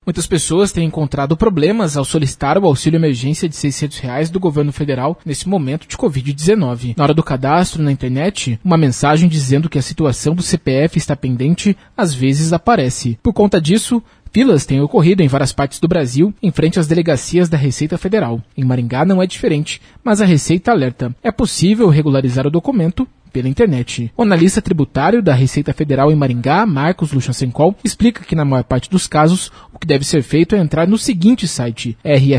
Muitas pessoas têm encontrado problemas ao solicitar o auxílio emergência de R$ 600 do governo federal nesse momento de Covid-19. Na hora do cadastro na internet, uma mensagem dizendo que a situação do CPF está pendente às vezes aparece. Por conta disso, filas têm ocorrido em várias partes do Brasil em frente às delegacias da Receita Federal. Em Maringá não é diferente, mas a Receita alerta. É possível regularizar o documento pela internet. O analista tributário da Receita Federal em Maringá, Marcos Luchasenkol, explica que na maior parte dos casos, o que deve ser feito é entrar no seguinte site,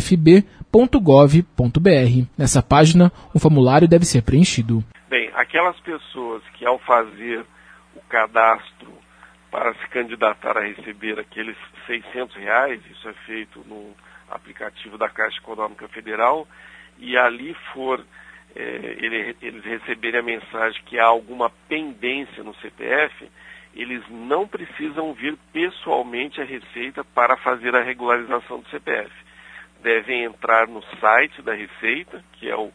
rfb.gov.br. Nessa página, um formulário deve ser preenchido. Bem, aquelas pessoas que ao fazer o cadastro para se candidatar a receber aqueles R$ 600, isso é feito no aplicativo da Caixa Econômica Federal, e ali for eles receberem a mensagem que há alguma pendência no CPF, eles não precisam vir pessoalmente à Receita para fazer a regularização do CPF. Devem entrar no site da Receita, que é o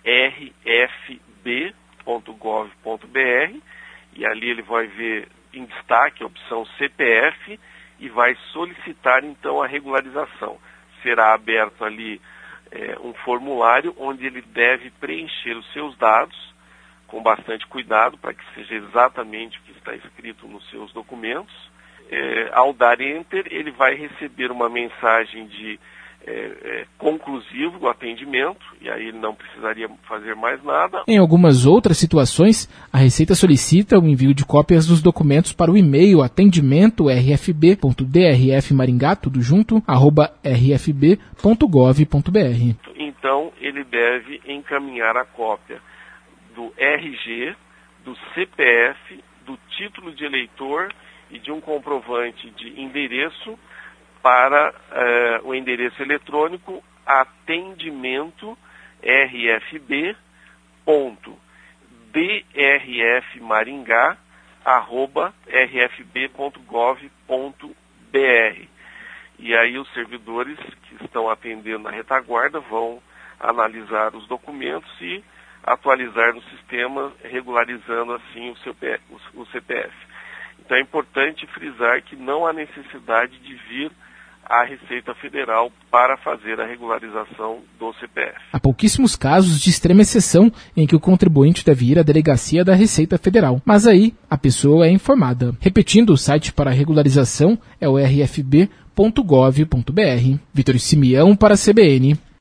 rfb.gov.br, e ali ele vai ver em destaque a opção CPF e vai solicitar então a regularização. Será aberto ali um formulário onde ele deve preencher os seus dados com bastante cuidado para que seja exatamente o que está escrito nos seus documentos. Ao dar Enter, ele vai receber uma mensagem de conclusivo do atendimento, e aí ele não precisaria fazer mais nada. Em algumas outras situações, a Receita solicita o envio de cópias dos documentos para o e-mail atendimento@rfb.drfmaringá, tudo junto, @rfb.gov.br. Então, ele deve encaminhar a cópia do RG, do CPF, do título de eleitor e de um comprovante de endereço para o endereço eletrônico atendimento@rfbmaringá@rfb.gov.br. E aí os servidores que estão atendendo na retaguarda vão analisar os documentos e atualizar no sistema, regularizando assim o CPF. Então é importante frisar que não há necessidade de vir à Receita Federal para fazer a regularização do CPF. Há pouquíssimos casos de extrema exceção em que o contribuinte deve ir à delegacia da Receita Federal, mas aí a pessoa é informada. Repetindo, o site para regularização é o rfb.gov.br. Vitor Simeão para a CBN.